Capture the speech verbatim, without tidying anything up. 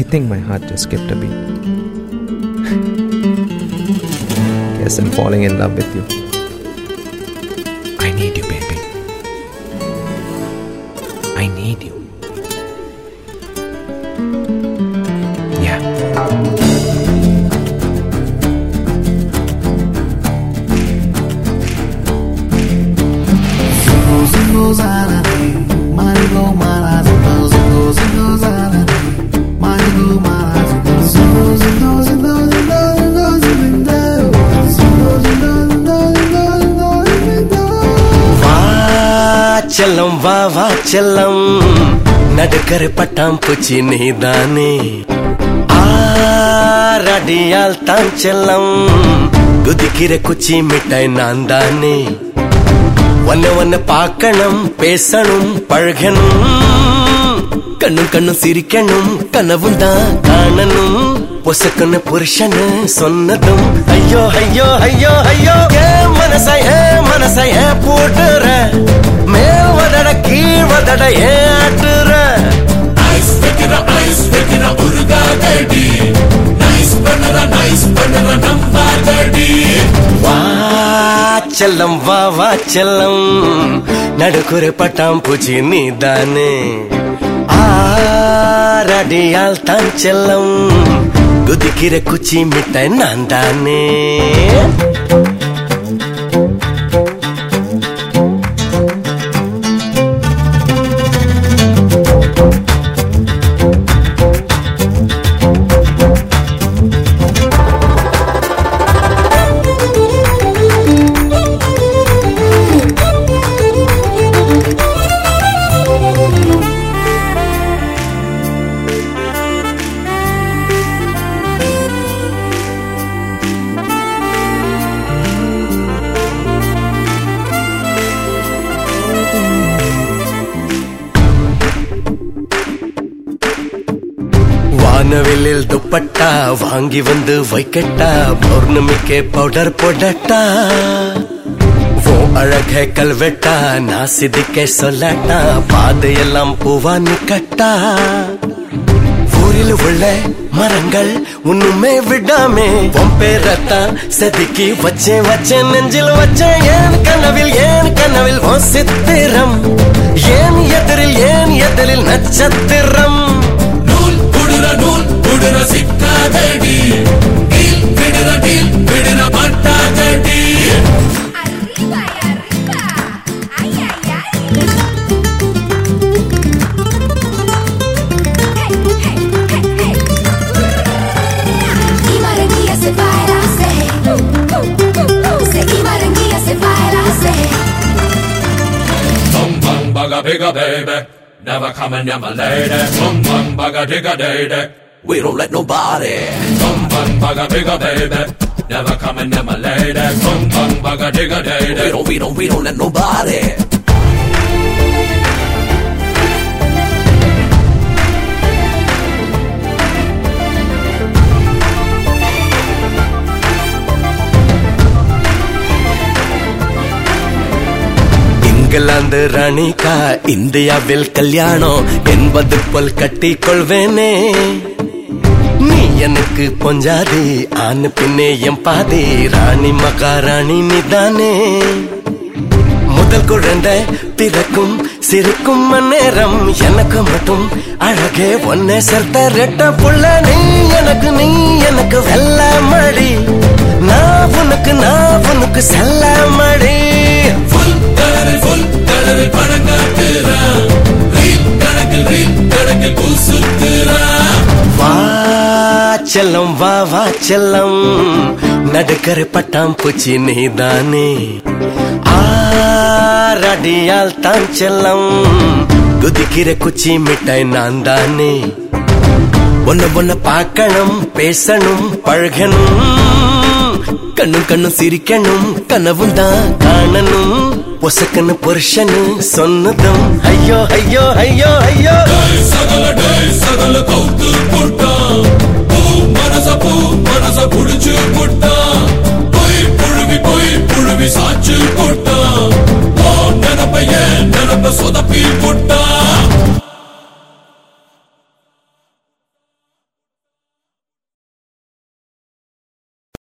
I think my heart just skipped a beat. Guess I'm falling in love with you. I need you, baby. I need you. Yeah. செல்லம் வா வா செல்லம் நடுக்கர பட்டாம் பூச்சி நீதானே ஆரடியால் தான் செல்லம் குதிக்கிற குச்சி மிட்டாய் நான் தானே ஒன்ன ஒன்ன பார்க்கணும் பேசணும் பழகணும் கண்ணும் கண்ணும் சிரிக்கணும் கனவும் தான் காணணும் பொசக்கன்னு புருஷன்னு சொன்னதும் ஐயோ ஐயோ ஐயோ ஐயோ ஏ மனச ஏ மனச ஏ போட்டுற மேல் வதட கீழ் வதட ஏ ஆட்டுற ஐஸ் வைக்கிற ஐஸ் வைக்கிற உருகாதடி நைஸ் பண்ணுற நைஸ் பண்ணுற நம்பாதடி வா செல்லம் வா வா செல்லம் நடுக்குற பட்டாம் பூச்சி நீதானே ஆரடியால் தான் செல்லம் குதிக்கிற குச்சி மிட்டாய் நான் தானே வானவில்லில் துப்பட்டா வாங்கி வந்து வைக்கட்டா பௌர்ணமிக்கே பவுடர் போடட்டா ஓ அழக கல்வெட்டா நான் சிதிக்க சொல்லட்டா பாதையெல்லாம் பூவா நிக்கட்டா ஊரில் உள்ள மரங்கள் ஒண்ணுமே விடாமே உன் பேரத்தான் செதுக்கி வச்சேன் வச்சேன் நெஞ்சில் வச்சேன் ஏன் கனவில் ஏன் கனவில் ஓ சித்திரம் ஏன் எதிரில் ஏன் எதிரில் நட்சத்திரம் நூல் புடுற சிக்காதடி டீல் விடுற டீல் விடுற மாட்டாதடி Bum bum bugga bigga baby, never coming near my lady. Bum bum bugga digga day. We don't let nobody. Bum bum bugga bigga baby, never coming near my lady. Bum bum bugga digga day. We don't, we don't, we don't let nobody. England ராணிக்கா இந்தியாவில் கல்யாணம் என்பது போல் கட்டி கொள்வேனே நீ எனக்கு பொஞ்சாதி ஆணு பின்னே என் பாதி ராணி மகாராணி நீதானே முதல் குழந்தை பிறக்கும் சிரிக்கும் நேரம் எனக்கு மட்டும் அழகே ஒன்னே சேர்த்த ரெட்ட புள்ள நீ எனக்கு நீ எனக்கு வெள்ள மடி நான் உனக்கு நான் உனக்கு செல்ல மடி Full கடலில் full கடலில் பணங்காட்டுறா ரீல் கணக்கில் ரீல் கணக்கில் பூசுத்துறா வா செல்லம் வா வா செல்லம் நடுக்கர பட்டாம் பூச்சி நீதானே ஆரடியால் தான் செல்லம் குதிக்கிற குச்சி மிட்டாய் நான் தானே ஒன்ன ஒன்ன பார்க்கணும் பேசணும் பழகணும் கண்ணும் கண்ணும் சிரிக்கணும் கனவும் தான் காணணும் பொசக்கன்னு புருஷன்னு சொன்னதும் ஐயோ ஐயோ ஐயோ ஐயோ சகல டை சகல கவுத்து புட்டா பூ மனச பூ மனச புடிச்சு புட்டா போய் புழுவி போய் புழுவி சாச்சு புட்டா ஓ நினப்ப ஏன் நினப்ப சொதப்பி புட்டா